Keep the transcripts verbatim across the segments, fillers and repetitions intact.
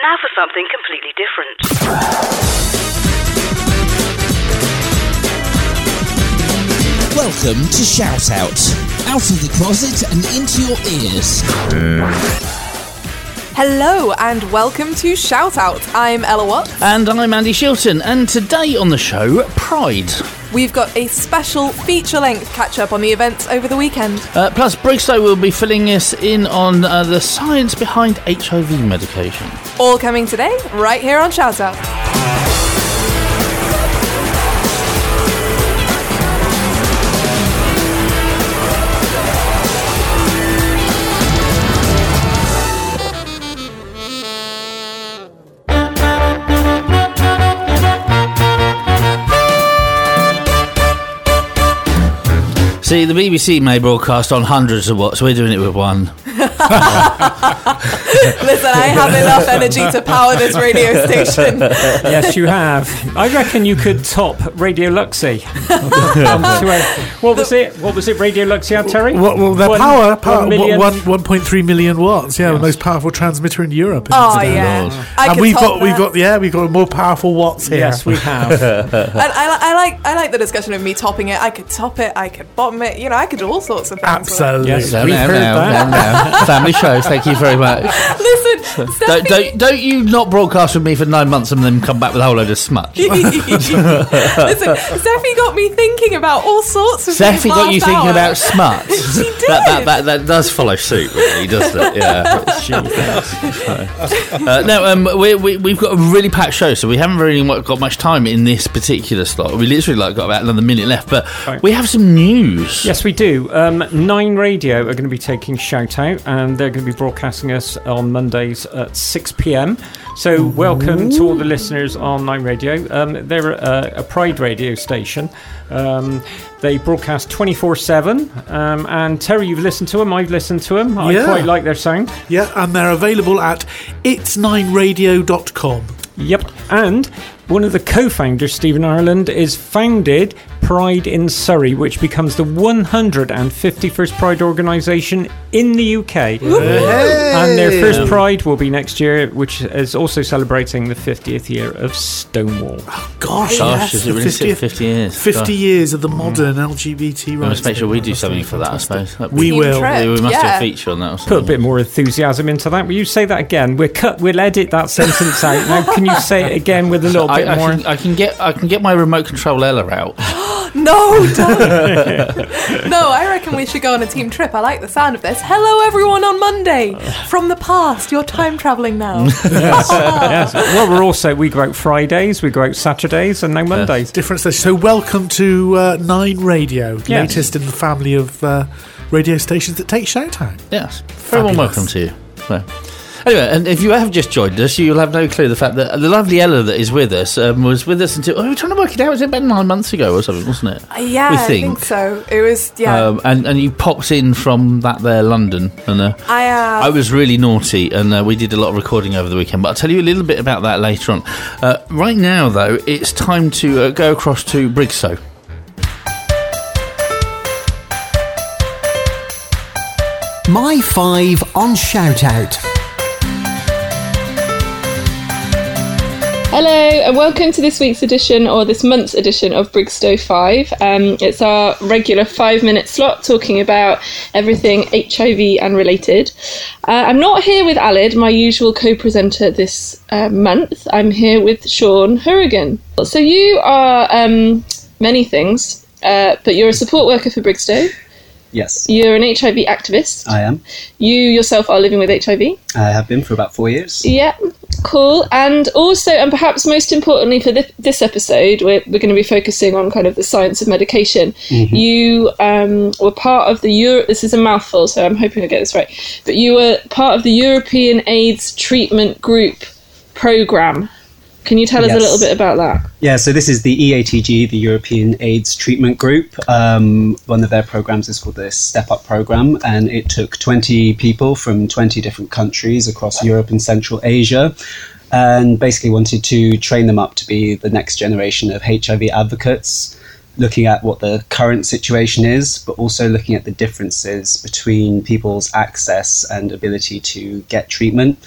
now for something completely different. Welcome to Shout Out. Out of the closet and into your ears. Hello and welcome to Shout Out. I'm Ella Watts. And I'm Andy Shilton. And today on the show, Pride. We've got a special feature-length catch-up on the events over the weekend. Uh, plus, Brigstow will be filling us in on uh, the science behind H I V medication. All coming today, right here on Shout Out. See, the B B C may broadcast on hundreds of watts. We're doing it with one. Listen, I have enough energy to power this radio station. Yes, you have. I reckon you could top Radio Luxy. What was it? What was it? Radio Luxy had, Terry? Well, well their one, power, power one million? one, one point three million watts. Yeah, Yes. the most powerful transmitter in Europe. Oh isn't it? yeah, Lord. I And could we've top got, we've that. got, yeah, we've got more powerful watts here. Yes, we have. And I, I like, I like the discussion of me topping it. I could top it. I could bottom it. You know, I could do all sorts of things. Absolutely. Yes. No, We've no, heard no, that. no, no. Family show, thank you very much. Listen, Don't, Steffi. don't, don't you not broadcast with me for nine months and then come back with a whole load of smut. Listen, Steffi got me thinking about all sorts of things Steffi got you last thinking hour. about smut. She did. That, that, that, that does follow suit, really, doesn't it? Yeah. uh, no, um, we, we, we've got a really packed show, so we haven't really got much time in this particular slot. We literally like got about another minute left, but Right. we have some news. Yes, we do. Um, Nine Radio are going to be taking Shout Out, and they're going to be broadcasting us on Mondays at six p.m. So welcome to all the listeners on Nine Radio. Um, they're a, a Pride radio station. Um, they broadcast twenty-four seven. Um, and Terry, you've listened to them. I've listened to them. I Yeah. quite like their sound. Yeah, and they're available at its nine radio dot com. Yep. And one of the co-founders, Stephen Ireland, is founded Pride in Surrey, which becomes the one hundred fifty-first Pride organisation in the U K. And their first Pride will be next year, which is also celebrating the fiftieth year of Stonewall. Gosh, Gosh, yes, is it the really fiftieth fifty years? fifty Gosh. years of the modern L G B T We rights. must make sure we do That's something for that, I fantastic. suppose. We Team will. Trip. We must do Yeah. a feature on that or Put a something. bit more enthusiasm into that. Will you say that again? We'll cut. We'll edit that sentence out. Now, can you say it again with a little I, bit I, more? can, I can get I can get my remote control Ella out. No, don't. No, I reckon we should go on a team trip. I like the sound of this. Hello, everyone on Monday. From the past, you're time travelling now. Yes. Yes. Well, we're also we go out Fridays, we go out Saturdays, and now Mondays. Different station. So welcome to uh, Nine Radio, Yes. latest in the family of uh, radio stations that take Shout Out. Yes, very warm Fabulous. welcome to you. So, anyway, and if you have just joined us, you'll have no clue the fact that the lovely Ella that is with us um, was with us until oh, we were trying to work it out. Was it about nine months ago or something, wasn't it? Uh, yeah, we I think so. It was, yeah. Um, and and you popped in from that there London, and uh, I, uh, I was really naughty, and uh, we did a lot of recording over the weekend. But I'll tell you a little bit about that later on. Uh, right now, though, it's time to uh, go across to Brigstow. My Five on Shout Out. Hello and welcome to this week's edition, or this month's edition of Brigstow five. Um, it's our regular five-minute slot talking about everything H I V and related. Uh, I'm not here with Alid, my usual co-presenter this uh, month. I'm here with Sean Hurrigan. So you are um, many things, uh, but you're a support worker for Brigstow. Yes, You're an H I V activist. I am. You yourself are living with H I V. I have been for about four years. Yeah, cool. And also, and perhaps most importantly for this, this episode, we're, we're going to be focusing on kind of the science of medication. Mm-hmm. You um, were part of the Euro- this is a mouthful, so I'm hoping I get this right. But you were part of the European AIDS Treatment Group programme. Can you tell us Yes. a little bit about that? Yeah, so this is the E A T G, the European AIDS Treatment Group. Um, one of their programs is called the Step Up Program, and it took twenty people from twenty different countries across Europe and Central Asia, and basically wanted to train them up to be the next generation of H I V advocates, looking at what the current situation is, but also looking at the differences between people's access and ability to get treatment.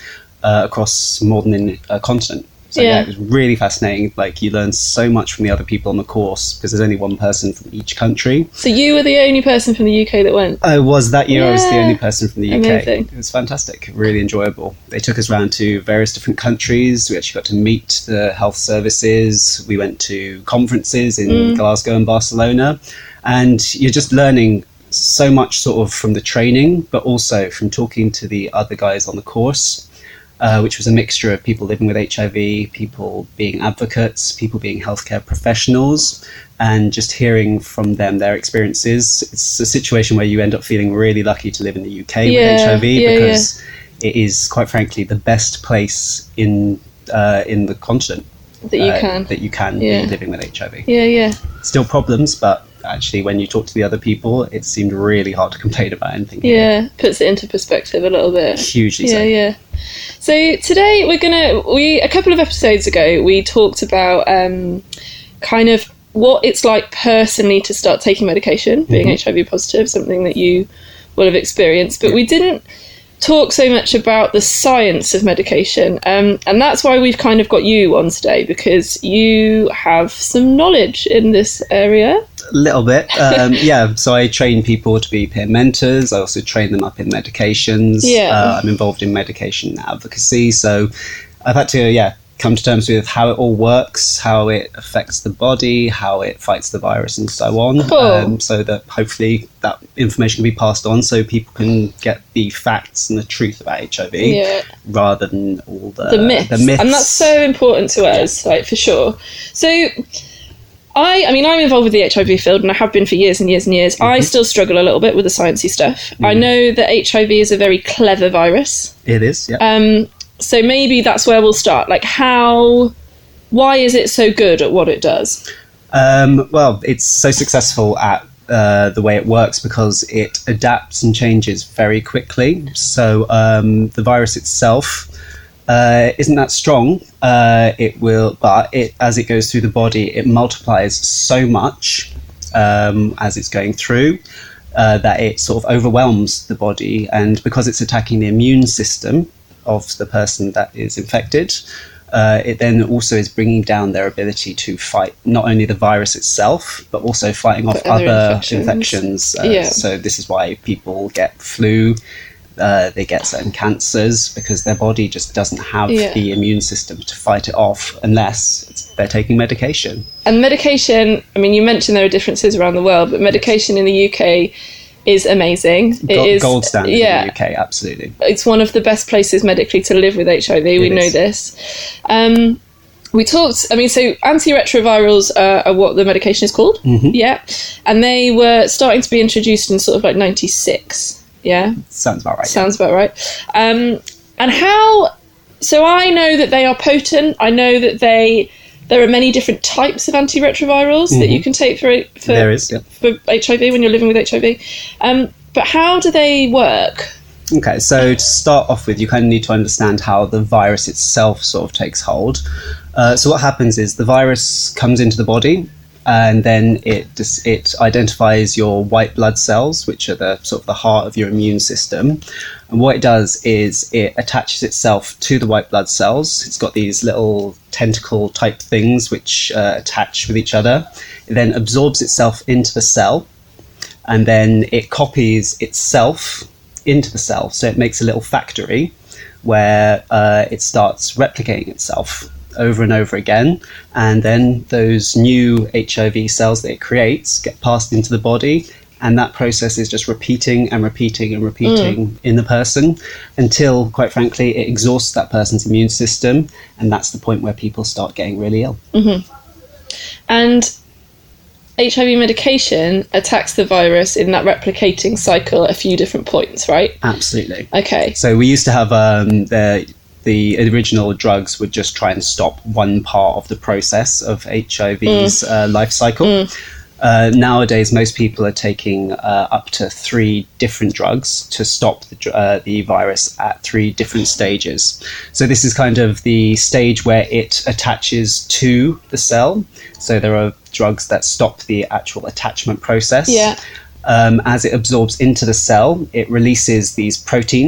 uh, across more than a continent. So yeah. Yeah. It was really fascinating. Like, you learn so much from the other people on the course because there's only one person from each country. So you were the only person from the U K that went? I was that year. I was the Yeah. only person from the U K. Amazing. It was fantastic, really enjoyable. They took us around to various different countries. We actually got to meet the health services. We went to conferences in Mm. Glasgow and Barcelona, and you're just learning so much sort of from the training, but also from talking to the other guys on the course. Uh, which was a mixture of people living with H I V, people being advocates, people being healthcare professionals, and just hearing from them their experiences. It's a situation where you end up feeling really lucky to live in the U K Yeah, with H I V yeah, because it is, quite frankly, the best place in uh, in the continent That you uh, can. that you can Yeah. be living with H I V. Yeah, yeah. Still problems, but actually, when you talk to the other people, it seemed really hard to complain about anything. here. Yeah, puts it into perspective a little bit. Hugely Yeah, so. yeah. So today we're gonna we a couple of episodes ago we talked about um, kind of what it's like personally to start taking medication, being Mhm. H I V positive, something that you will have experienced, but we didn't talk so much about the science of medication, um, and that's why we've kind of got you on today, because you have some knowledge in this area. A little bit, um, yeah. So I train people to be peer mentors. I also train them up in medications. Yeah. Uh, I'm involved in medication advocacy. So I've had to, yeah, come to terms with how it all works, how it affects the body, how it fights the virus, and so on. Cool. Um, so that hopefully that information can be passed on, so people can get the facts and the truth about H I V, Yeah. rather than all the the myths. The myths. And that's so important to us, like, for sure. So I, I mean, I'm involved with the H I V field, and I have been for years and years and years. I still struggle a little bit with the sciencey stuff. I know that H I V is a very clever virus. It is, yeah. Um, so maybe that's where we'll start. Like, how, why is it so good at what it does? Um, well, it's so successful at uh, the way it works because it adapts and changes very quickly. So um, the virus itself uh, isn't that strong. Uh, it will, but it as it goes through the body, it multiplies so much um, as it's going through uh, that it sort of overwhelms the body, and because it's attacking the immune system of the person that is infected, uh, it then also is bringing down their ability to fight not only the virus itself, but also fighting off But other other infections. infections. Uh, Yeah. So this is why people get flu, uh, they get certain cancers, because their body just doesn't have Yeah. the immune system to fight it off unless it's, they're taking medication. And medication, I mean, you mentioned there are differences around the world, but medication in the U K is amazing. It Go- is gold standard yeah, in the U K, absolutely. It's one of the best places medically to live with H I V. We It know is. this. Um, we talked, I mean, so antiretrovirals uh, are what the medication is called. Mhm. Yeah. And they were starting to be introduced in sort of like ninety-six. Yeah. Sounds about right. Sounds about right. Um, and how, so I know that they are potent. I know that they, there are many different types of antiretrovirals that you can take for, for, There is, yeah. for H I V when you're living with H I V. Um, but how do they work? Okay, so to start off with, you kind of need to understand how the virus itself sort of takes hold. Uh, so what happens is the virus comes into the body, and then it dis- it identifies your white blood cells, which are the sort of the heart of your immune system. And what it does is it attaches itself to the white blood cells. It's got these little tentacle type things which uh, attach with each other. It then absorbs itself into the cell, and then it copies itself into the cell. So it makes a little factory where uh, it starts replicating itself over and over again, and then those new H I V cells that it creates get passed into the body, and that process is just repeating and repeating and repeating mm. in the person until, quite frankly, it exhausts that person's immune system, and that's the point where people start getting really ill. Mm-hmm. And H I V medication attacks the virus in that replicating cycle at a few different points, right? Absolutely. Okay. So we used to have um, the the original drugs would just try and stop one part of the process of H I V's mm. uh, life cycle. Mm. Uh, nowadays, most people are taking uh, up to three different drugs to stop the, uh, the virus at three different stages. So this is kind of the stage where it attaches to the cell. So there are drugs that stop the actual attachment process. Yeah. Um, as it absorbs into the cell, it releases these proteins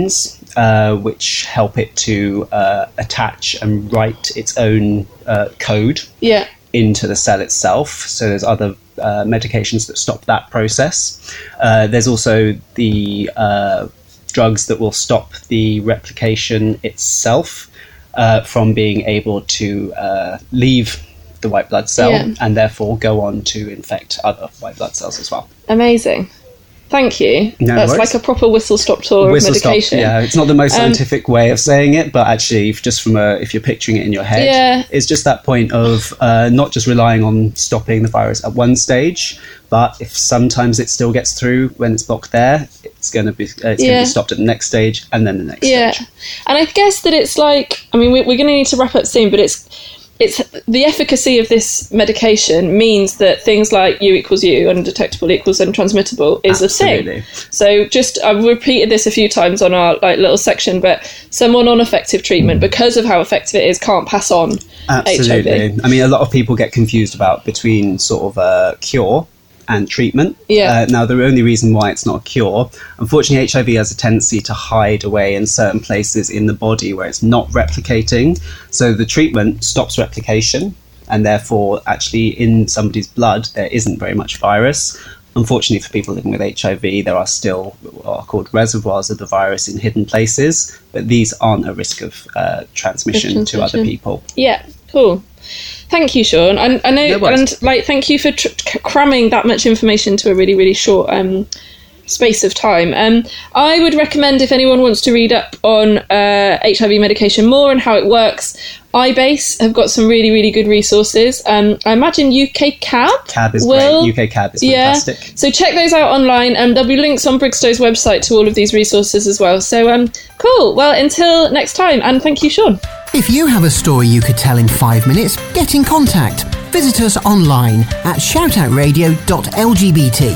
uh, which help it to uh, attach and write its own uh, code Yeah. into the cell itself. So there's other uh, medications that stop that process. Uh, there's also the uh, drugs that will stop the replication itself uh, from being able to uh, leave the white blood cell Yeah. and therefore go on to infect other white blood cells as well. Amazing. Thank you. No That's worries. like a proper whistle-stop tour Whistle of stop, medication. yeah, it's not the most Um, scientific way of saying it, but actually, if- just from a, if you're picturing it in your head, Yeah. it's just that point of uh, not just relying on stopping the virus at one stage, but if sometimes it still gets through when it's blocked there, it's going to be uh, it's going Yeah. to be stopped at the next stage and then the next Yeah, stage. and I guess that it's like, I mean, we, we're going to need to wrap up soon, but it's it's the efficacy of this medication means that things like U equals U, undetectable equals untransmittable, is Absolutely. a thing. So just, I've repeated this a few times on our like little section, but someone on effective treatment, because of how effective it is, can't pass on Absolutely. H I V. I mean, a lot of people get confused about between sort of a cure and treatment. Yeah. Uh, now, the only reason why it's not a cure, unfortunately, H I V has a tendency to hide away in certain places in the body where it's not replicating. So the treatment stops replication, and therefore, actually, in somebody's blood, there isn't very much virus. Unfortunately, for people living with H I V, there are still what are called reservoirs of the virus in hidden places, but these aren't a risk of uh, transmission to other transmission. people. Yeah, cool. Thank you, Sean. I, I know, No worries. and like, thank you for tr- c- cramming that much information to a really, really short um, space of time. Um, I would recommend, if anyone wants to read up on uh, H I V medication more and how it works, iBase have got some really, really good resources. Um, I imagine U K C A B. C A B is will, great. U K C A B is Yeah, fantastic. so check those out online, and there'll be links on Brigstow's website to all of these resources as well. So, um, cool. Well, until next time, and thank you, Sean. If you have a story you could tell in five minutes, get in contact. Visit us online at shoutoutradio dot L G B T.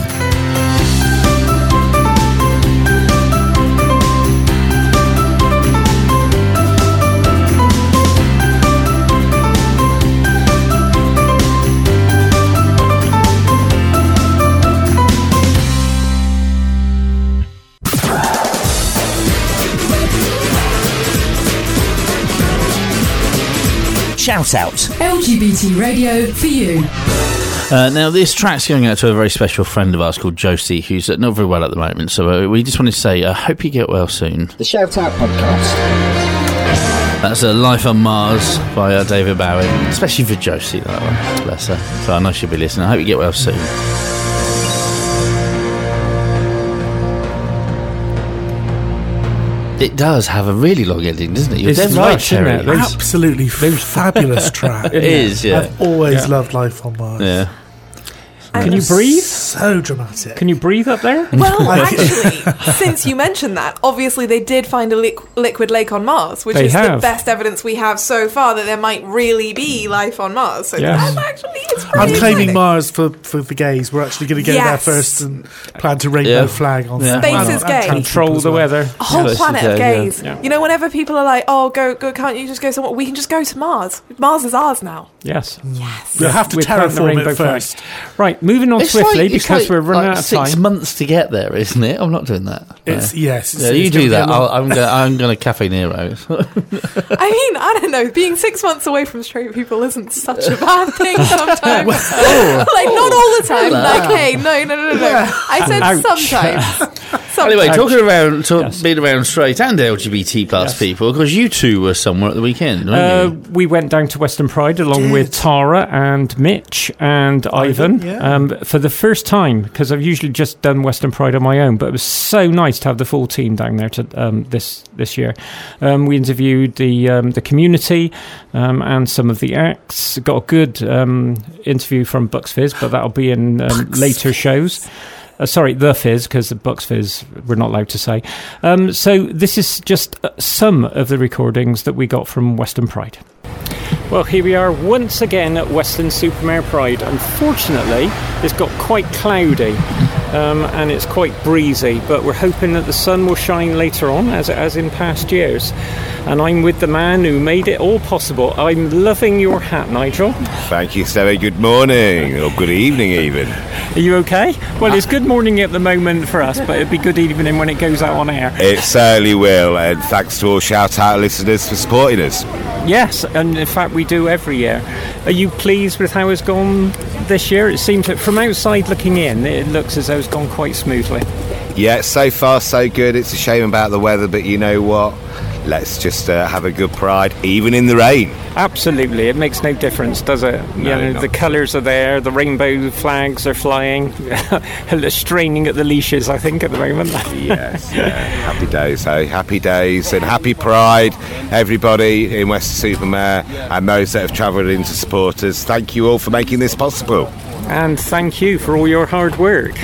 Shout out. L G B T radio for you. Uh, now, this track's going out to a very special friend of ours called Josie, who's uh, not very well at the moment. So uh, we just wanted to say, I uh, hope you get well soon. The Shout Out podcast. That's a Life on Mars by uh, David Bowie, especially for Josie, that one. Bless her. So I know she'll be listening. I hope you get well soon. It does have a really long ending, doesn't it? You're It's dead right, right, isn't Terry. it? Those- Absolutely fabulous track. It is, yeah. I've always Yeah. loved Life on Mars. Yeah. Can you breathe? So dramatic. Can you breathe up there? Well, I- actually, since you mentioned that, obviously they did find a liq- liquid lake on Mars, which They is the have. best evidence we have so far that there might really be life on Mars. So Yes. that's actually it's I'm pretty claiming exciting. Mars for, for the gays. We're actually going to go Yes. there first and plant a rainbow Yeah. flag on Yeah. Space and- is and gay. tell Control people as the well. weather. A whole Space planet is of gay, yeah. gays. Yeah. You know, whenever people are like, "Oh, go, go, can't you just go somewhere?" We can just go to Mars. Mars is ours now. Yes. Yes. We'll have to We're planting the terraform rainbow it flag. first. Right, moving on It's swiftly like- it's because like- we're running like out of six time. months to get there, isn't it? I'm not doing that. It's, No. yes. It's, Yeah, you it's do gonna be that. a long- I'll, I'm going. I'm going to Cafe Nero. I mean, I don't know. Being six months away from straight people isn't such a bad thing sometimes. Like, not all the time. Like, hey, no, no, no, no, no. I said Ouch. sometimes. sometimes. Anyway, talking around, talk, Yes. being around straight and L G B T plus Yes. people, because you two were somewhere at the weekend, weren't Uh, you? we went down to Western Pride along Did. with Tara and Mitch and Ivan, yeah. um, for the first time, because I've usually just done Western Pride on my own, but it was so nice to have the full team down there to, um, this this year. Um, we interviewed the um, the community um, and some of the acts. Got a good um, interview from Bucks Fizz, but that'll be in um, later shows. Uh, sorry, the Fizz, because the Bucks Fizz we're not allowed to say. Um, so this is just uh, some of the recordings that we got from Western Pride. Well, here we are once again at Western Supermare Pride. Unfortunately, it's got quite cloudy. um, and it's quite breezy, but we're hoping that the sun will shine later on, as it has in past years. And I'm with the man who made it all possible. I'm loving your hat, Nigel. Thank you, Stevie. Good morning, or good evening even. Are you okay? Well, it's good morning at the moment for us, but it'll be good evening when it goes out on air. It certainly will, and thanks to all shout-out listeners for supporting us. Yes, and in fact we do every year. Are you pleased with how it's gone this year? It seems that from outside looking in, it looks as though it's gone quite smoothly. Yeah, so far so good. It's a shame about the weather, but you know what? Let's just uh, have a good pride, even in the rain. Absolutely, it makes no difference, does it? No, you know, the colours are there, the rainbow flags are flying, straining at the leashes, I think, at the moment. Yes, yeah. Happy days, hey? Happy days and happy pride, everybody in Weston-super-Mare and those that have travelled in to support us. Thank you all for making this possible. And thank you for all your hard work.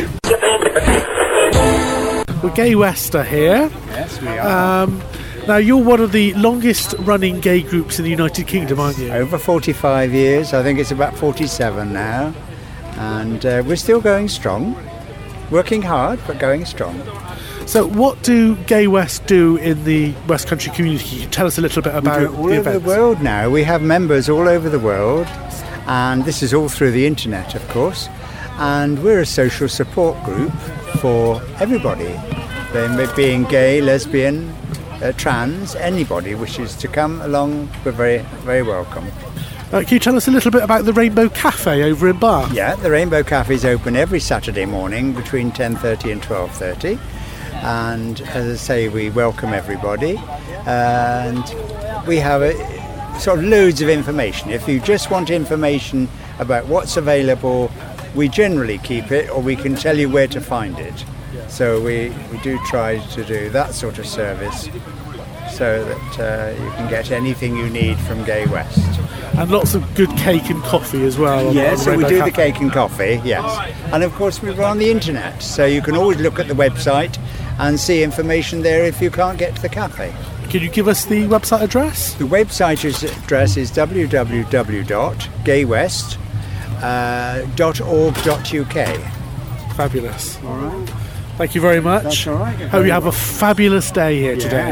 Well, Gay West are here. Yes, we are. Um, Now, you're one of the longest running gay groups in the United Kingdom, aren't you? Over forty-five years. I think it's about forty-seven now. And uh, we're still going strong. Working hard, but going strong. So what do Gay West do in the West Country community? Tell us a little bit about we do all the over events. the world now. We have members all over the world. And this is all through the internet, of course. And we're a social support group for everybody. They, being gay, lesbian, Uh, trans, anybody wishes to come along, we're very, very welcome. Uh, can you tell us a little bit about the Rainbow Cafe over in Bath? Yeah, the Rainbow Cafe is open every Saturday morning between ten thirty and twelve thirty, and as I say, we welcome everybody, and we have a, sort of loads of information. If you just want information about what's available, we generally keep it, or we can tell you where to find it. So we, we do try to do that sort of service so that uh, you can get anything you need from Gay West. And lots of good cake and coffee as well. Yes, on so we Rainbow do Cafe. the cake and coffee, yes. And of course we're on the internet, so you can always look at the website and see information there if you can't get to the cafe. Can you give us the website address? The website address is w w w dot gay west dot org dot u k. Fabulous. All right. Thank you very much. That's all right. Hope you have a fabulous day here today.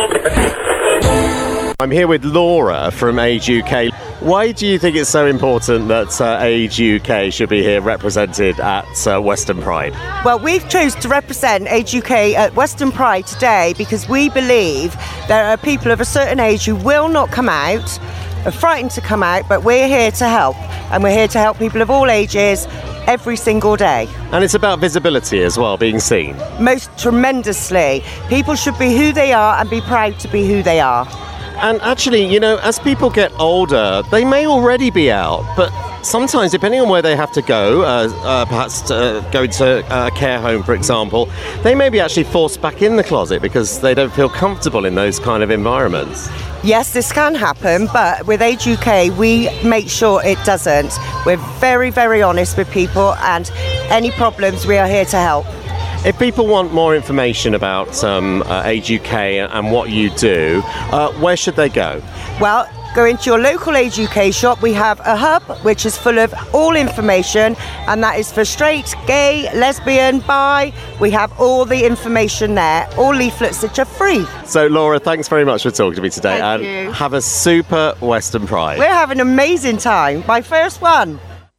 I'm here with Laura from Age U K. Why do you think it's so important that uh, Age U K should be here represented at uh, Western Pride? Well, we've chosen to represent Age U K at Western Pride today because we believe there are people of a certain age who will not come out, are frightened to come out, but we're here to help. And we're here to help people of all ages every single day. And it's about visibility as well, being seen. Most tremendously. People should be who they are and be proud to be who they are. And actually, you know, as people get older, they may already be out, but sometimes, depending on where they have to go, uh, uh, perhaps to, uh, go to a care home, for example, they may be actually forced back in the closet because they don't feel comfortable in those kind of environments. Yes, this can happen, but with Age U K, we make sure it doesn't. We're very, very honest with people, and any problems, we are here to help. If people want more information about um, uh, Age U K and what you do, uh, where should they go? Well, go into your local Age U K shop. We have a hub which is full of all information, and that is for straight, gay, lesbian, bi. We have all the information there, all leaflets which are free. So, Laura, thanks very much for talking to me today. Thank and you. Have a super Western Pride. We're having an amazing time. My first one.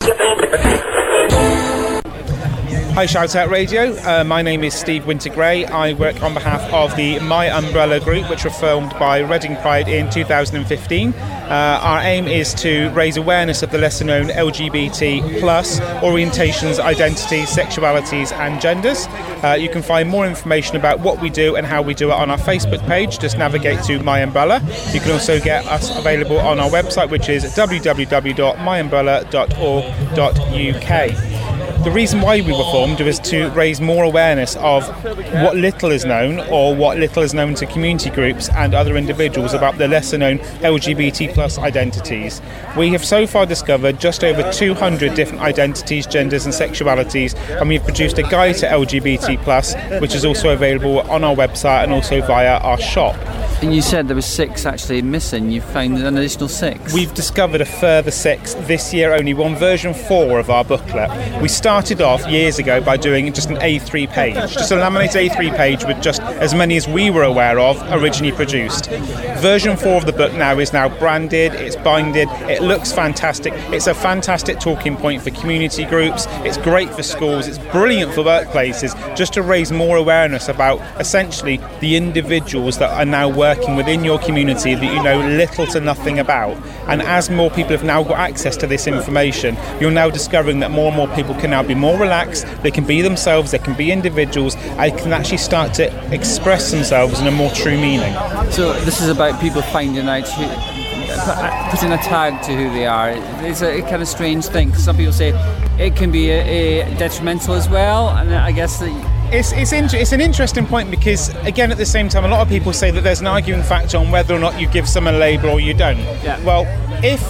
Hi Shout Out Radio, uh, my name is Steve Wintergray. I work on behalf of the My Umbrella group, which were formed by Reading Pride in two thousand fifteen. Uh, our aim is to raise awareness of the lesser known L G B T plus orientations, identities, sexualities and genders. Uh, you can find more information about what we do and how we do it on our Facebook page. Just navigate to My Umbrella. You can also get us available on our website, which is w w w dot my umbrella dot org dot u k. The reason why we were formed was to raise more awareness of what little is known, or what little is known to community groups and other individuals about the lesser known L G B T plus identities. We have so far discovered just over two hundred different identities, genders and sexualities, and we've produced a guide to L G B T plus, which is also available on our website and also via our shop. And you said there were six actually missing. You found an additional six. We've discovered a further six this year only. We're on version four of our booklet. We started started off years ago by doing just an A three page, just a laminated A three page with just as many as we were aware of originally produced. Version four of the book now is now branded, it's binded, it looks fantastic. It's a fantastic talking point for community groups, it's great for schools, it's brilliant for workplaces, just to raise more awareness about essentially the individuals that are now working within your community that you know little to nothing about. And as more people have now got access to this information, you're now discovering that more and more people can now be more relaxed, they can be themselves, they can be individuals, and can actually start to express themselves in a more true meaning. So this is about people finding out who, putting a tag to who they are. It's a, a kind of strange thing. Some people say it can be a, a detrimental as well, and I guess that It's it's, inter- it's an interesting point because, again, at the same time, a lot of people say that there's an arguing factor on whether or not you give someone a label or you don't. Yeah. Well, if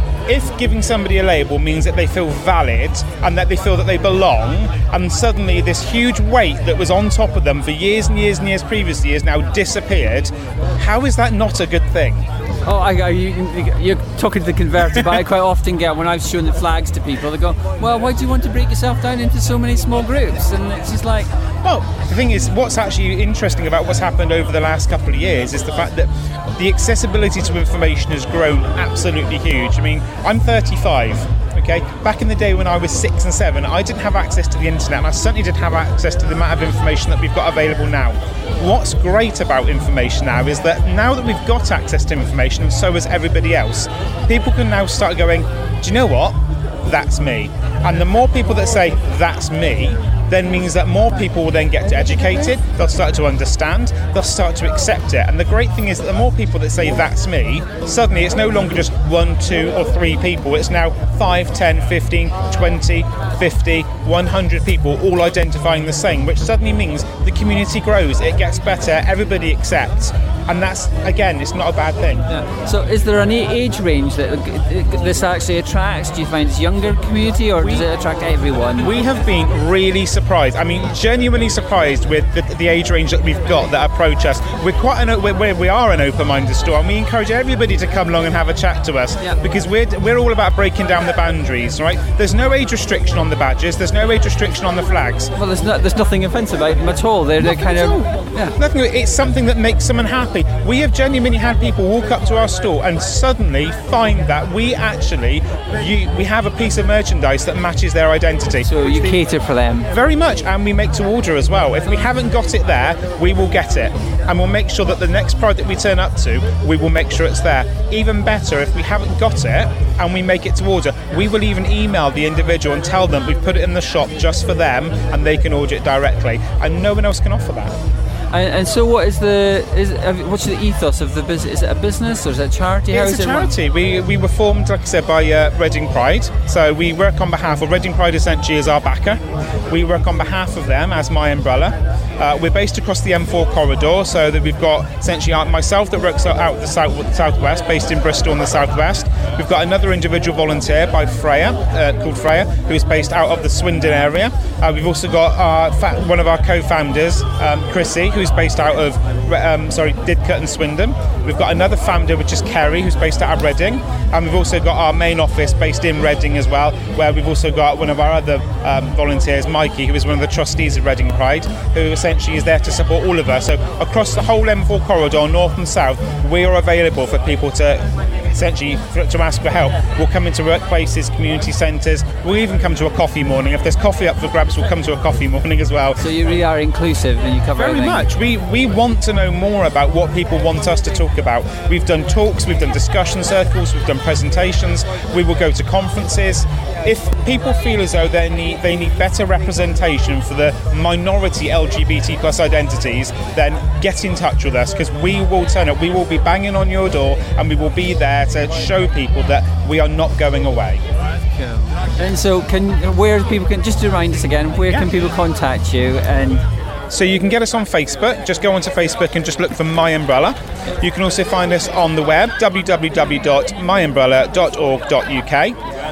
if giving somebody a label means that they feel valid and that they feel that they belong, and suddenly this huge weight that was on top of them for years and years and years previously has now disappeared, how is that not a good thing? Oh, I, I, you, you're talking to the converted, but I quite often get, when I've shown the flags to people, they go, well, why do you want to break yourself down into so many small groups? And it's just like... Well, the thing is, what's actually interesting about what's happened over the last couple of years is the fact that the accessibility to information has grown absolutely huge. I mean, I'm thirty-five, okay? Back in the day when I was six and seven, I didn't have access to the internet, and I certainly didn't have access to the amount of information that we've got available now. What's great about information now is that now that we've got access to information, and so has everybody else, people can now start going, do you know what? That's me. And the more people that say, that's me, then means that more people will then get educated, they'll start to understand, they'll start to accept it. And the great thing is that the more people that say that's me, suddenly it's no longer just one, two or three people, it's now five, ten, fifteen, twenty, fifty, one hundred people all identifying the same, which suddenly means the community grows, it gets better, everybody accepts. And that's, again, it's not a bad thing. Yeah. So is there any age range that this actually attracts? Do you find it's younger community, or we, does it attract everyone? We have been really surprised. I mean, genuinely surprised with the, the age range that we've got that approach us. We're quite an, we're, we are an open-minded store, and we encourage everybody to come along and have a chat to us, yeah. because we're we're all about breaking down the boundaries, right? There's no age restriction on the badges. There's no age restriction on the flags. Well, there's no, there's nothing offensive about them at all. They're, they're kind of yeah. Nothing. It's something that makes someone happy. We have genuinely had people walk up to our store and suddenly find that we actually you, we have a piece of merchandise that matches their identity. So you cater for them? Very much, and we make to order as well. If we haven't got it there, we will get it, and we'll make sure that the next product that we turn up to, we will make sure it's there. Even better, if we haven't got it and we make it to order, we will even email the individual and tell them we've put it in the shop just for them and they can order it directly, and no one else can offer that. And, and so, what is the is what's the ethos of the business? Is it a business or is it a charity? How It's is a it charity. We we were formed, like I said, by uh, Reading Pride. So we work on behalf of Reading Pride. Essentially, is our backer. We work on behalf of them as My Umbrella. Uh, we're based across the M four corridor, so that we've got essentially myself that works out the south southwest, based in Bristol in the southwest. We've got another individual volunteer by Freya, uh, called Freya, who's based out of the Swindon area. Uh, we've also got our fa- one of our co-founders, um, Chrissy, who's based out of um, sorry Didcot and Swindon. We've got another founder, which is Kerry, who's based out of Reading, and we've also got our main office based in Reading as well, where we've also got one of our other um, volunteers, Mikey, who is one of the trustees of Reading Pride, who essentially is there to support all of us. So across the whole M four corridor, north and south, we are available for people to essentially for, to ask for help. We'll come into workplaces, community centres, we'll even come to a coffee morning. If there's coffee up for grabs, we'll come to a coffee morning as well. So you really are inclusive and you cover Very everything. much. We, we want to know more about what people want us to talk about. We've done talks, we've done discussion circles, we've done presentations, we will go to conferences. If people feel as though they need they need better representation for the minority L G B T plus identities, then get in touch with us, because we will turn up, we will be banging on your door, and we will be there to show people that we are not going away. Cool. And so, can where people can just to remind us again, where Yeah. can people contact you? And So you can get us on Facebook. Just go onto Facebook and just look for My Umbrella. You can also find us on the web, w w w dot my umbrella dot org dot u k.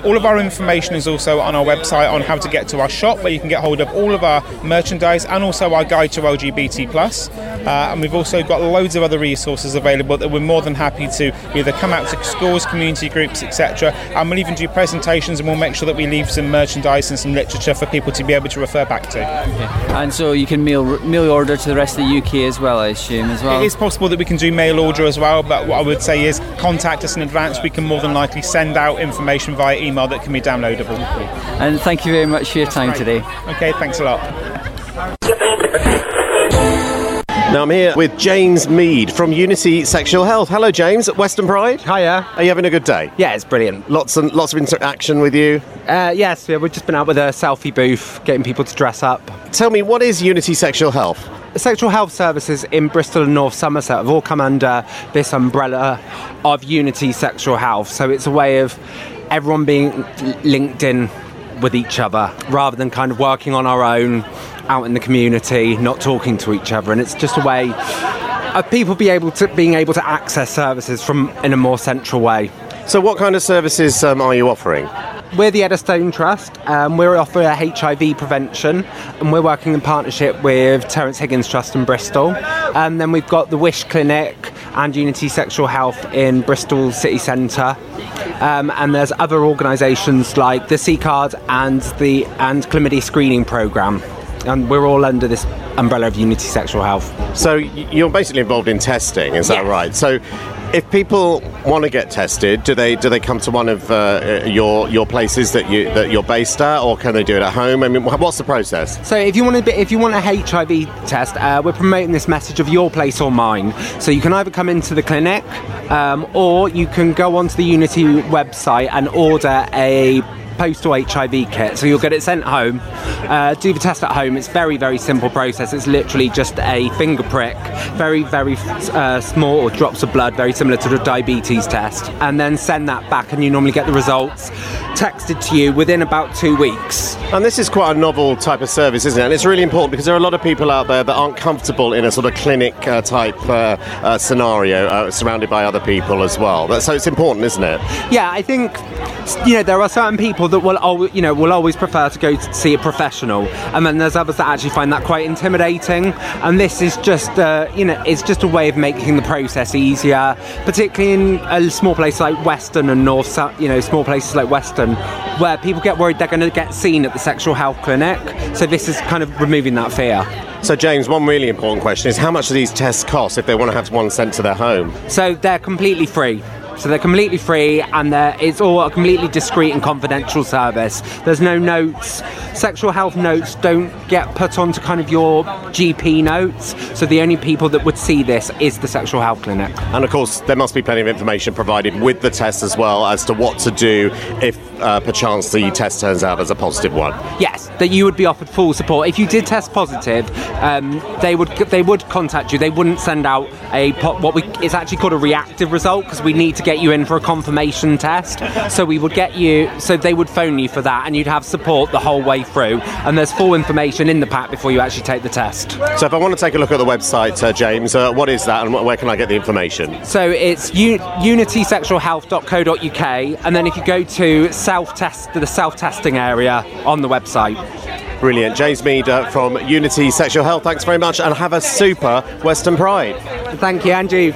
All of our information is also on our website on how to get to our shop, where you can get hold of all of our merchandise and also our guide to L G B T plus. Uh, and we've also got loads of other resources available that we're more than happy to either come out to schools, community groups, et cetera. And we'll even do presentations, and we'll make sure that we leave some merchandise and some literature for people to be able to refer back to. Okay. And so you can mail mail order to the rest of the U K as well, I assume, as well? It is possible that we can do mail order as well, but what I would say is contact us in advance. We can more than likely send out information via email that can be downloadable. Okay. And thank you very much for your time today. Okay, thanks a lot. Now I'm here with James Mead from Unity Sexual Health. Hello, James, at Western Pride. Hiya. Are you having a good day? Yeah, it's brilliant. Lots and lots of interaction with you. Uh, yes, yeah, we've just been out with a selfie booth, getting people to dress up. Tell me, what is Unity Sexual Health? Sexual health services in Bristol and North Somerset have all come under this umbrella of Unity Sexual Health. So it's a way of everyone being linked in with each other, rather than kind of working on our own out in the community, not talking to each other. And it's just a way of people be able to being able to access services from in a more central way. So what kind of services um, are you offering? We're the Eddystone Trust. Um, we're offering H I V prevention, and we're working in partnership with Terence Higgins Trust in Bristol. And then we've got the Wish Clinic and Unity Sexual Health in Bristol City Centre. Um, and there's other organisations like the C Card and the and Chlamydia Screening Programme. And we're all under this umbrella of Unity Sexual Health. So you're basically involved in testing, is that yeah. right? So if people want to get tested, do they do they come to one of uh, your your places that you that you're based at, or can they do it at home? I mean, what's the process? So if you want to, if you want a H I V test, uh, we're promoting this message of your place or mine. So you can either come into the clinic, um, or you can go onto the Unity website and order a postal H I V kit, so you'll get it sent home. Uh, do the test at home. It's very, very simple process. It's literally just a finger prick, very, very uh, small drops of blood, very similar to the diabetes test, and then send that back, and you normally get the results texted to you within about two weeks. And this is quite a novel type of service, isn't it? And it's really important because there are a lot of people out there that aren't comfortable in a sort of clinic uh, type uh, uh, scenario, uh, surrounded by other people as well. So it's important, isn't it? Yeah, I think, you know, there are certain people that will always, you know, will always prefer to go to see a professional, and then there's others that actually find that quite intimidating. And this is just, uh, you know, it's just a way of making the process easier, particularly in a small place like Weston and North, you know, small places like Weston, where people get worried they're going to get seen at the sexual health clinic. So this is kind of removing that fear. So James, one really important question is how much do these tests cost if they want to have one sent to their home? So they're completely free. So they're completely free, and it's all a completely discreet and confidential service. There's no notes. Sexual health notes don't get put onto kind of your G P notes. So the only people that would see this is the sexual health clinic. And of course, there must be plenty of information provided with the test as well as to what to do if uh, perchance the test turns out as a positive one. Yes, that you would be offered full support. If you did test positive, um, they would they would contact you. They wouldn't send out a what we it's actually called a reactive result, because we need to get you in for a confirmation test. So we would get you, so they would phone you for that, and you'd have support the whole way through. And there's full information in the pack before you actually take the test. So if I want to take a look at the website, uh, James, uh, what is that, and where can I get the information? So it's u- unity sexual health dot co dot uk, and then if you go to self-test, the self-testing area on the website. Brilliant. James Mead uh, from Unity Sexual Health, thanks very much, and have a super Western Pride. Thank you, Andrew.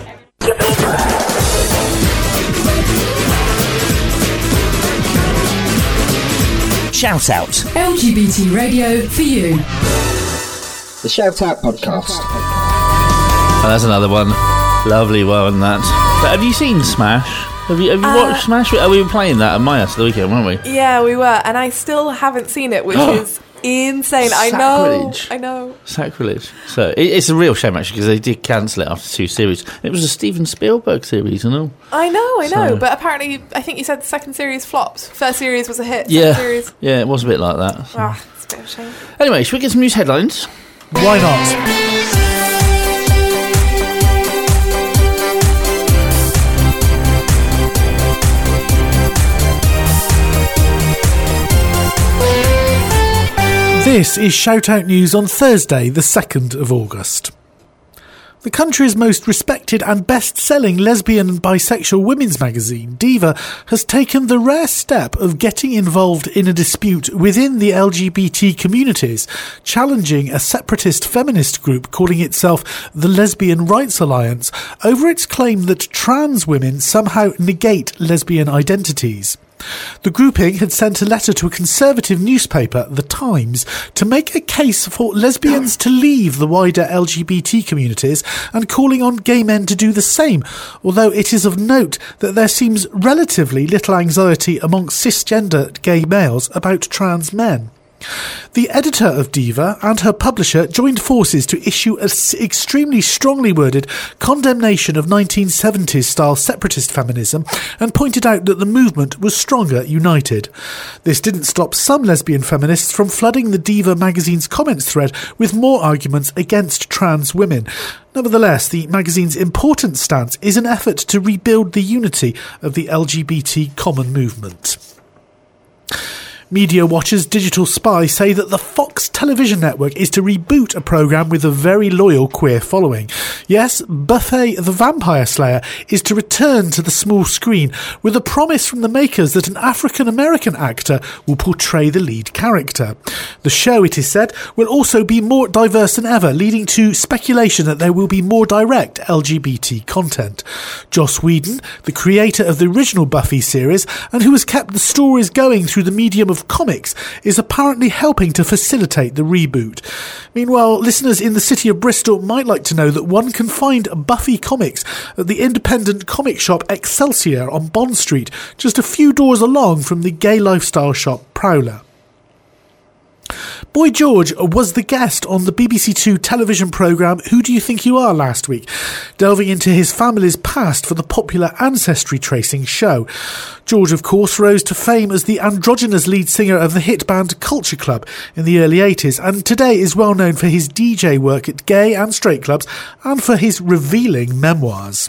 Shout Out. L G B T radio for you. The Shout Out podcast. Oh, that's another one. Lovely one, that. But have you seen Smash? Have you, have you Uh, watched Smash? Oh, we were playing that at my house the weekend, weren't we? Yeah, we were, and I still haven't seen it, which is insane. I know. Sacrilege. I know. Sacrilege. So it, it's a real shame, actually, because they did cancel it after two series. It was a Steven Spielberg series, and all. I know, I know, So- but apparently, I think you said the second series flopped. First series was a hit. Yeah, Second series. yeah, it was a bit like that. so. Ah, it's a bit of a shame. Anyway, should we get some news headlines? Why not? This is Shout Out News on Thursday, the second of August. The country's most respected and best-selling lesbian and bisexual women's magazine, Diva, has taken the rare step of getting involved in a dispute within the L G B T communities, challenging a separatist feminist group calling itself the Lesbian Rights Alliance over its claim that trans women somehow negate lesbian identities. The grouping had sent a letter to a conservative newspaper, The Times, to make a case for lesbians to leave the wider L G B T communities and calling on gay men to do the same, although it is of note that there seems relatively little anxiety amongst cisgender gay males about trans men. The editor of Diva and her publisher joined forces to issue an extremely strongly worded condemnation of nineteen seventies style separatist feminism and pointed out that the movement was stronger united. This didn't stop some lesbian feminists from flooding the Diva magazine's comments thread with more arguments against trans women. Nevertheless, the magazine's important stance is an effort to rebuild the unity of the L G B T common movement. Media Watch's Digital Spy say that the Fox television network is to reboot a programme with a very loyal queer following. Yes, Buffy the Vampire Slayer is to return to the small screen with a promise from the makers that an African-American actor will portray the lead character. The show, it is said, will also be more diverse than ever, leading to speculation that there will be more direct L G B T content. Joss Whedon, the creator of the original Buffy series and who has kept the stories going through the medium of comics, is apparently helping to facilitate the reboot. Meanwhile, listeners in the city of Bristol might like to know that one can find Buffy comics at the independent comic shop Excelsior on Bond Street, just a few doors along from the gay lifestyle shop Prowler. Boy George was the guest on the B B C Two television programme Who Do You Think You Are last week, delving into his family's past for the popular ancestry tracing show. George, of course, rose to fame as the androgynous lead singer of the hit band Culture Club in the early eighties, and today is well known for his D J work at gay and straight clubs and for his revealing memoirs.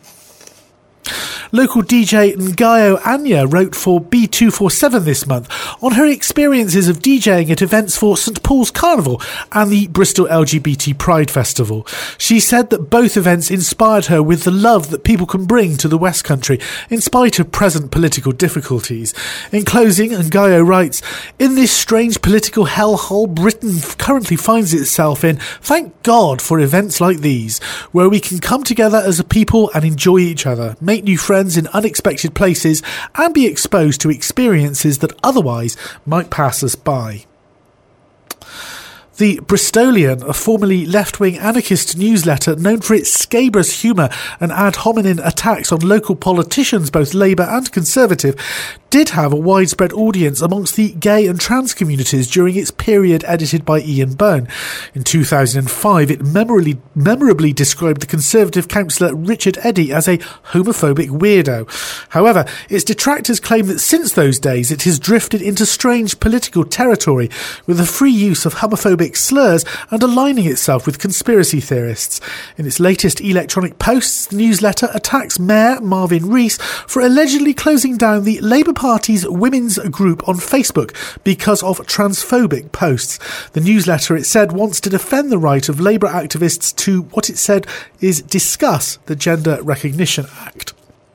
Local D J Ngayo Anya wrote for B two forty-seven this month on her experiences of DJing at events for St Paul's Carnival and the Bristol L G B T Pride Festival. She said that both events inspired her with the love that people can bring to the West Country in spite of present political difficulties. In closing, Ngayo writes, "In this strange political hellhole Britain currently finds itself in, thank God for events like these, where we can come together as a people and enjoy each other, make new friends in unexpected places and be exposed to experiences that otherwise might pass us by." The Bristolian, a formerly left-wing anarchist newsletter known for its scabrous humour and ad hominem attacks on local politicians, both Labour and Conservative, did have a widespread audience amongst the gay and trans communities during its period edited by Ian Bone. In two thousand five, it memorably, memorably described the Conservative councillor Richard Eddy as a homophobic weirdo. However, its detractors claim that since those days it has drifted into strange political territory with the free use of homophobic slurs and aligning itself with conspiracy theorists. In its latest electronic posts, the newsletter attacks Mayor Marvin Rees for allegedly closing down the Labour Party's women's group on Facebook because of transphobic posts. The newsletter, it said, wants to defend the right of Labour activists to what it said is discuss the Gender Recognition Act.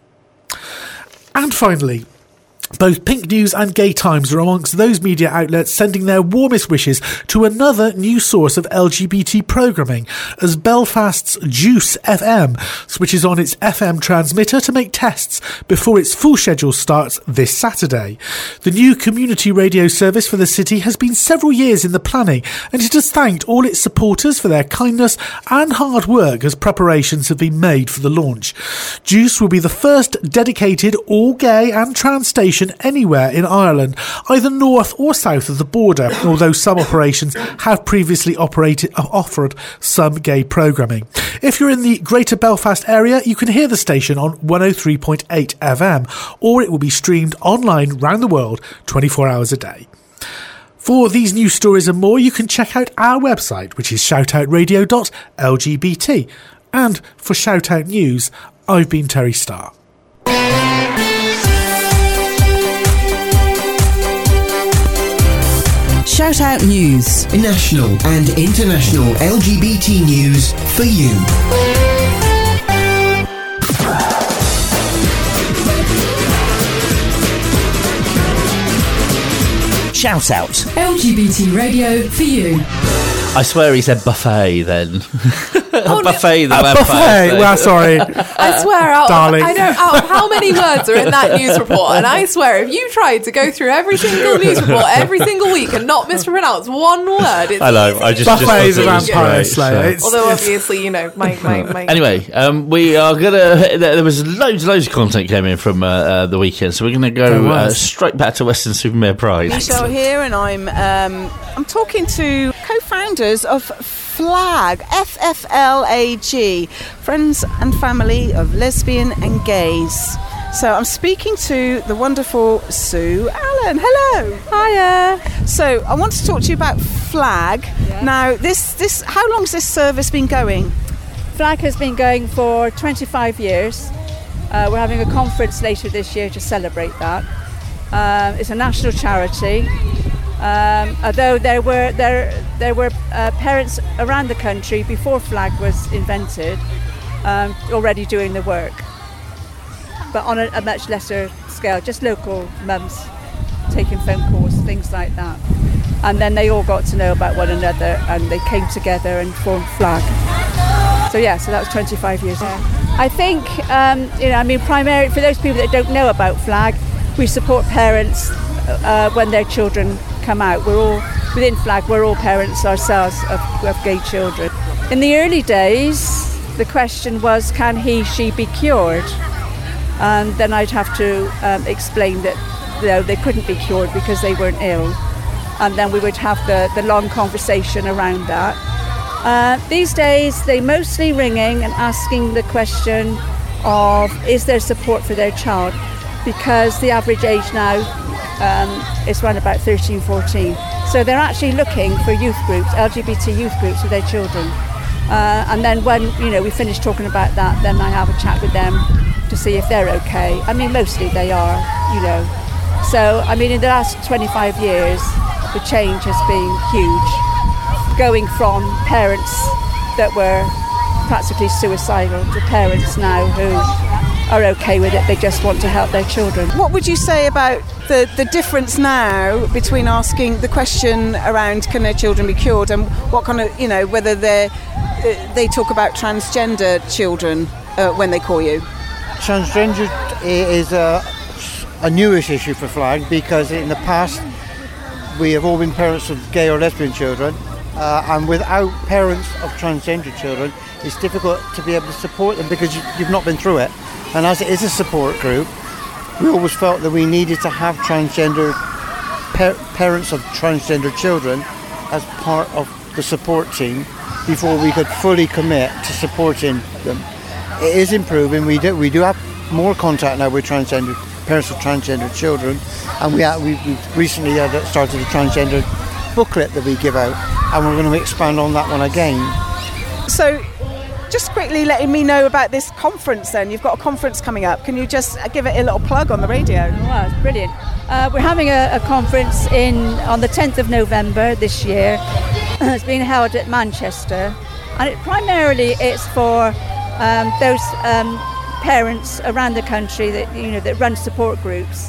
And finally, both Pink News and Gay Times are amongst those media outlets sending their warmest wishes to another new source of L G B T programming, as Belfast's Juice F M switches on its F M transmitter to make tests before its full schedule starts this Saturday. The new community radio service for the city has been several years in the planning, and it has thanked all its supporters for their kindness and hard work as preparations have been made for the launch. Juice will be the first dedicated all-gay and trans station anywhere in Ireland, either north or south of the border, although some operations have previously operated offered some gay programming. If you're in the Greater Belfast area, you can hear the station on one oh three point eight F M, or it will be streamed online round the world twenty-four hours a day. For these news stories and more, you can check out our website, which is shoutout radio dot L G B T. And for Shoutout News, I've been Terry Starr. Shout Out Out News. National and international L G B T news for you. Shout out. L G B T radio for you. I swear he said buffet then. Oh, buffet, the A website. buffet. Well, sorry. I swear, out Darling. I don't out of how many words are in that news report, and I swear, if you tried to go through every single news report every single week and not mispronounce one word, it's I know. I just Buffet is just a thought it was vampire great, slayer. so- It's- Although obviously, you know, my my, my Anyway, um, we are gonna. There was loads, and loads of content came in from uh, uh, the weekend, so we're gonna There go uh, was. straight back to Western Supermare Pride. Michelle here, and I'm um, I'm talking to co-founders of FLAG, F F L A G, Friends and Family of Lesbian and Gays. So I'm speaking to the wonderful Sue Allen. Hello. Hiya. So I want to talk to you about FLAG. Now, this this how long's this service been going? FLAG has been going for twenty-five years. Uh, we're having a conference later this year to celebrate that. Um, it's a national charity. Um, although there were there there were uh, parents around the country before FLAG was invented, um, already doing the work, but on a, a much lesser scale, just local mums taking phone calls, things like that. And then they all got to know about one another, and they came together and formed FLAG. So yeah, so that was twenty-five years ago. I think um, you know, I mean, primarily for those people that don't know about FLAG, we support parents uh, when their children come out. We're all within FLAG. We're all parents ourselves of, of gay children. In the early days, the question was, can he, she be cured? And then I'd have to um, explain that you know, they couldn't be cured because they weren't ill. And then we would have the, the long conversation around that. Uh, these days, they mostly ringing and asking the question of, is there support for their child? Because the average age now um, is around about thirteen, fourteen. So they're actually looking for youth groups, L G B T youth groups for their children. Uh, and then when you know we finish talking about that, then I have a chat with them to see if they're okay. I mean, mostly they are, you know. So, I mean, in the last twenty-five years, the change has been huge. Going from parents that were practically suicidal to parents now who are okay with it, they just want to help their children. What would you say about the, the difference now between asking the question around can their children be cured and what kind of, you know, whether they they talk about transgender children uh, when they call you? Transgender is a, a newish issue for FLAG because in the past we have all been parents of gay or lesbian children, uh, and without parents of transgender children it's difficult to be able to support them because you, you've not been through it. And as it is a support group, we always felt that we needed to have transgender par- parents of transgender children as part of the support team before we could fully commit to supporting them. It is improving. We do we do have more contact now with transgender parents of transgender children, and we have, we we've recently had started a transgender booklet that we give out, and we're going to expand on that one again. So, just quickly letting me know about this conference then. You've got a conference coming up. Can you just give it a little plug on the radio? Wow, it's brilliant. Uh, we're having a, a conference in on the tenth of November this year. It's being held at Manchester, and it, primarily it's for um, those um, parents around the country that you know that run support groups.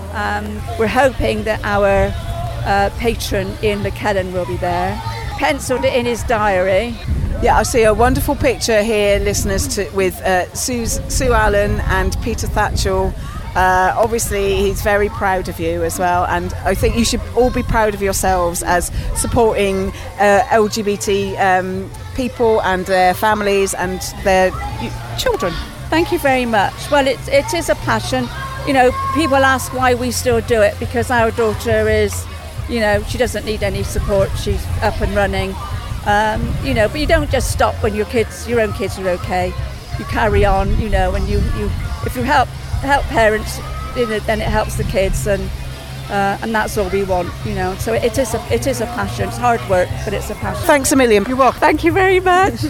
Um, we're hoping that our uh, patron Ian McKellen will be there. Penciled it in his diary. Yeah, I see a wonderful picture here, listeners, to, with uh, Sue's, Sue Allen and Peter Thatchell. Uh, obviously, he's very proud of you as well, and I think you should all be proud of yourselves as supporting uh, L G B T um, people and their families and their children. Thank you very much. Well, it, it is a passion. You know, people ask why we still do it, because our daughter is, you know, she doesn't need any support. She's up and running. Um, you know, but you don't just stop when your kids, your own kids are okay. You carry on, you know, and you, you if you help help parents, you know, then it helps the kids, and uh, and that's all we want, you know. So it is a it is a passion. It's hard work, but it's a passion. Thanks a million. You're welcome. Thank you very much.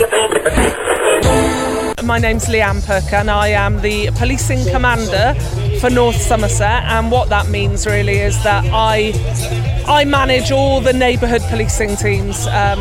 My name's Leanne Perk and I am the policing commander for North Somerset, and what that means really is that I I manage all the neighbourhood policing teams. Um,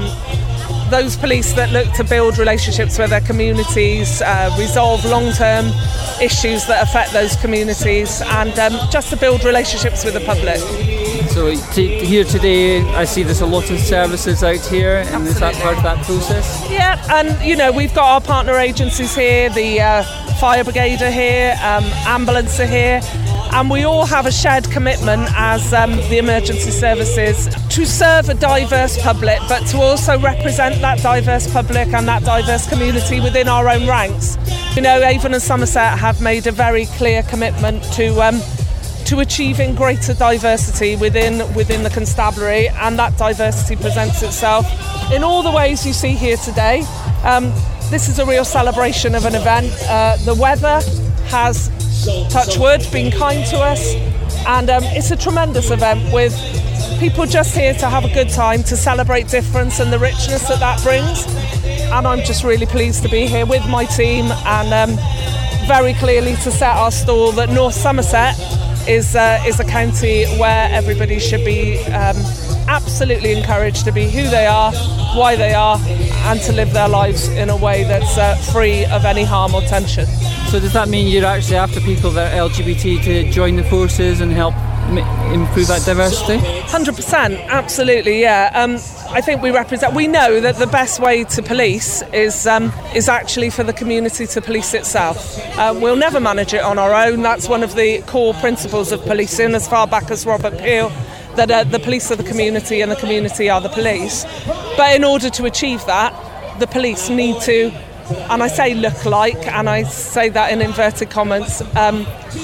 those police that look to build relationships with their communities, uh, resolve long-term issues that affect those communities, and um, just to build relationships with the public. So t- here today, I see there's a lot of services out here, and is that part of that process? Yeah, and you know, we've got our partner agencies here, the uh, fire brigade are here, um, ambulance are here, and we all have a shared commitment as um, the emergency services to serve a diverse public, but to also represent that diverse public and that diverse community within our own ranks. You know, Avon and Somerset have made a very clear commitment to um, to achieving greater diversity within within the constabulary, and that diversity presents itself in all the ways you see here today. Um, this is a real celebration of an event. Uh, the weather has, touch wood, been kind to us, and um, it's a tremendous event with people just here to have a good time, to celebrate difference and the richness that that brings. And I'm just really pleased to be here with my team, and um, very clearly to set our stall that North Somerset is uh, is a county where everybody should be um, absolutely encouraged to be who they are, why they are, and to live their lives in a way that's uh, free of any harm or tension. So does that mean you're actually after people that are L G B T to join the forces and help m- improve that diversity? one hundred percent, absolutely, yeah. Um, I think we represent, we know that the best way to police is um, is actually for the community to police itself. Uh, we'll never manage it on our own. That's one of the core principles of policing, as far back as Robert Peel, that uh, the police are the community and the community are the police. But in order to achieve that, the police need to, and I say look like, and I say that in inverted commas, um,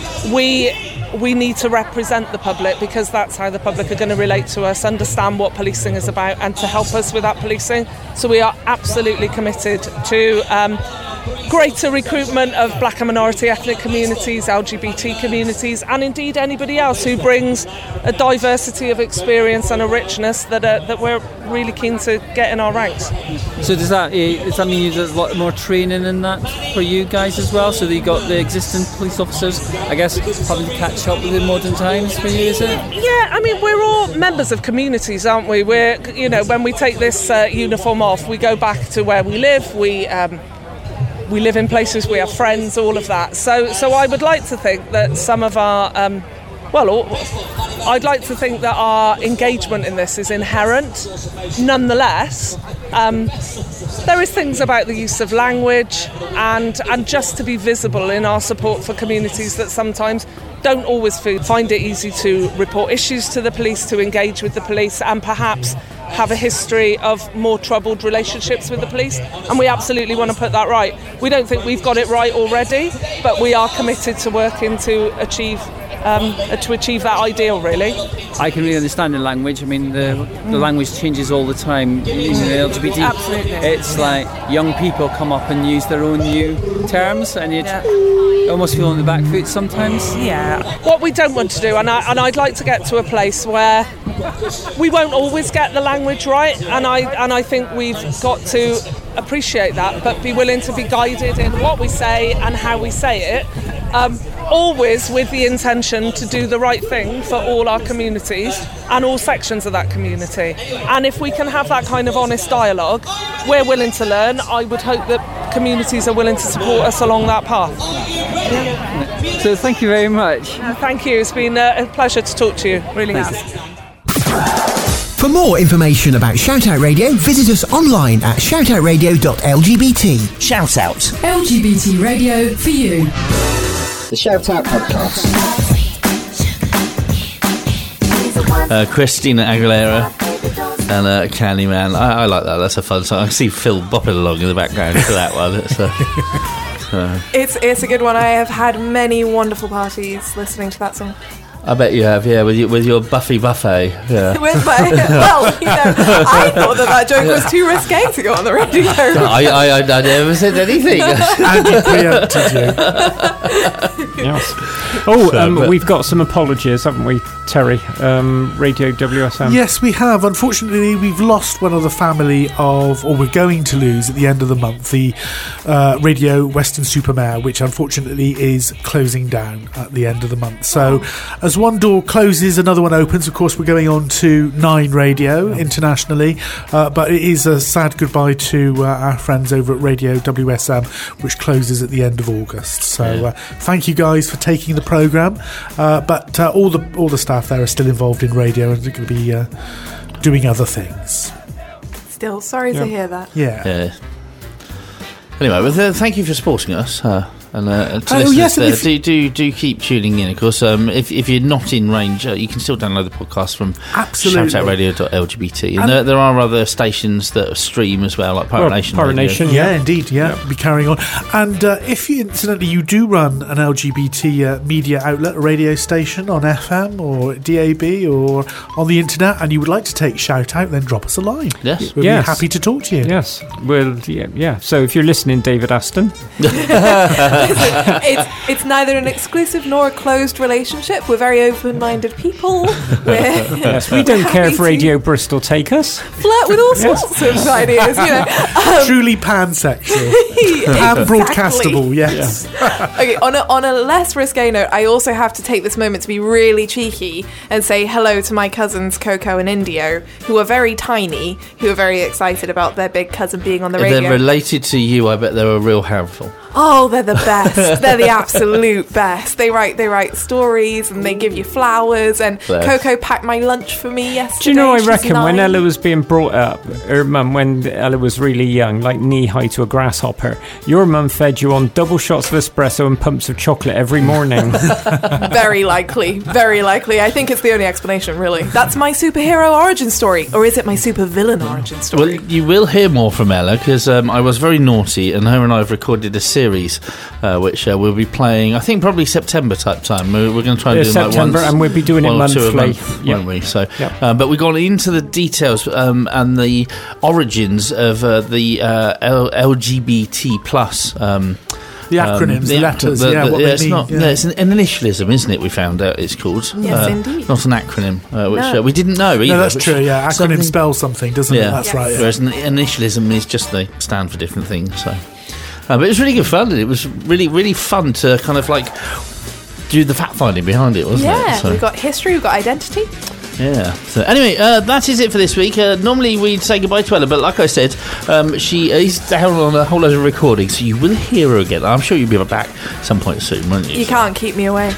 we we need to represent the public, because that's how the public are going to relate to us, understand what policing is about, and to help us with that policing. So we are absolutely committed to um, greater recruitment of black and minority ethnic communities, L G B T communities, and indeed anybody else who brings a diversity of experience and a richness that uh, that we're really keen to get in our ranks. So does that uh, does that mean there's a lot more training in that for you guys as well? So that you got the existing police officers, I guess, having to catch up with the modern times for you, is it? Yeah, I mean, we're all members of communities, aren't we? We're, you know, when we take this uh, uniform off, we go back to where we live. We um, we live in places, we have friends, all of that. So, so I would like to think that some of our, um, well, all, I'd like to think that our engagement in this is inherent. Nonetheless, um, there is things about the use of language and and just to be visible in our support for communities that sometimes don't always find it easy to report issues to the police, to engage with the police, and perhaps have a history of more troubled relationships with the police, and we absolutely want to put that right. We don't think we've got it right already, but we are committed to working to achieve um, to achieve that ideal, really. I can really understand the language. I mean, the the language changes all the time. Using the L G B T, Absolutely. It's like young people come up and use their own new terms, and you yeah. almost feel on the back foot sometimes. Yeah. What we don't want to do, and, I, and I'd like to get to a place where we won't always get the language right, and I and I think we've got to appreciate that, but be willing to be guided in what we say and how we say it, um, always with the intention to do the right thing for all our communities and all sections of that community. And if we can have that kind of honest dialogue, we're willing to learn. I would hope that communities are willing to support us along that path. So thank you very much. Uh, thank you. It's been uh, a pleasure to talk to you. Really has. For more information about Shoutout Radio, visit us online at shoutout radio dot l g b t. Shout Out. L G B T radio for you. The Shout Out podcast. Uh, Christina Aguilera and uh, Candyman. I, I like that. That's a fun song. I see Phil bopping along in the background for that one. It's, uh, uh, it's it's a good one. I have had many wonderful parties listening to that song. I bet you have, yeah, with your, with your Buffy buffet. Yeah. With my, well, you know, I thought that that joke was too risque to go on the radio. I, I, I, I never said anything. Andy preempted you. Yes. Oh, So, um, but- we've got some apologies, haven't we, Terry? Um, Radio W S M. Yes, we have. Unfortunately, we've lost one of the family of, or we're going to lose at the end of the month, the uh, Radio Weston-super-Mare, which unfortunately is closing down at the end of the month. So, as one door closes, another one opens. Of course, we're going on to Nine Radio internationally, uh, but it is a sad goodbye to uh, our friends over at Radio W S M, which closes at the end of August. So, Yeah. uh, thank you guys for taking the programme. Uh, but uh, all the all the staff there are still involved in radio and are going to be uh, doing other things. Still, sorry Yeah. to hear that. Yeah. Yeah. Anyway, well, uh, thank you for supporting us. Uh, and, uh, and to Oh, listeners yes, and there, if- do, do do keep tuning in. Of course, um, if, if you're not in range, uh, you can still download the podcast from Absolutely. shout out radio dot L G B T. And And- there, there are other stations that stream as well, like Pirate Well, Nation. Pirate Radio. Nation, yeah, indeed, yeah, be carrying on. And uh, if you, incidentally you do run an L G B T uh, media outlet, a radio station on F M or D A B or on the internet, and you would like to take shout out, then drop us a line. Yes, we'll Yes. be happy to talk to you. Yes. Well, yeah, yeah. So if you're listening, David Aston. it's, it's neither an exclusive nor a closed relationship. We're very open-minded people. We're Yes, we don't care if happy to Radio Bristol take us. flirt with all Yes. sorts of ideas, you know. Um, Truly pansexual, pan Exactly. broadcastable. Yes. Okay, on a, on a less risque note, I also have to take this moment to be really cheeky and say hello to my cousins Coco and Indio, who are very tiny, who are very excited about their big cousin being on the If radio. they're related to you, I bet they're a real handful. Oh, they're the best. They're the absolute best. They write they write stories and they give you flowers. And Bless. Coco packed my lunch for me yesterday. Do you know, I She's reckon when nine. Ella was being brought up, her mum, when Ella was really young, like knee high to a grasshopper, your mum fed you on double shots of espresso and pumps of chocolate every morning. Very likely, very likely. I think it's the only explanation, really. That's my superhero origin story, or is it my supervillain origin story? Well, you will hear more from Ella because um, I was very naughty, and her and I have recorded a series uh, which uh, we'll be playing. I think probably September type time. We're, we're going to try and Yeah, do it September, like once, and we'll be doing it one or two a monthly. month, Yeah. won't we? So, Yeah. uh, but we've gone into the details um, and the origins of uh, the uh, L- LGBT plus. Um, The acronyms, the ac- letters, yeah, what they it's mean, not. yeah. no, it's an, an initialism, isn't it? We found out it's called. Yes, Uh, indeed. Not an acronym, uh, which No. uh, we didn't know either. No, that's which- true. Yeah, acronym something- spells something, doesn't yeah, it? That's right. Yeah. Whereas an initialism is just they stand for different things. So, uh, but it was really good fun. And it was really, really fun to kind of like do the fact finding behind it, wasn't yeah, it? So, we've got history, we've got identity. yeah. So anyway, uh, that is it for this week. Uh, normally we'd say goodbye to Ella, but like I said, um, she is down on a whole load of recordings, so you will hear her again. I'm sure you'll be back some point soon, won't you? You can't keep me away.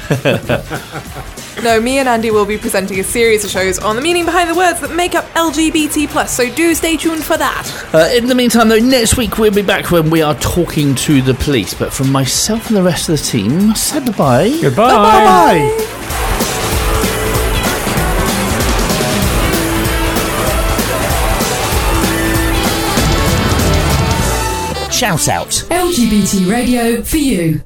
No, me and Andy will be presenting a series of shows on the meaning behind the words that make up L G B T plus, so do stay tuned for that. Uh, in the meantime, though, next week we'll be back when we are talking to the police. But from myself and the rest of the team, say goodbye. Goodbye. Bye. Shout out. L G B T radio for you.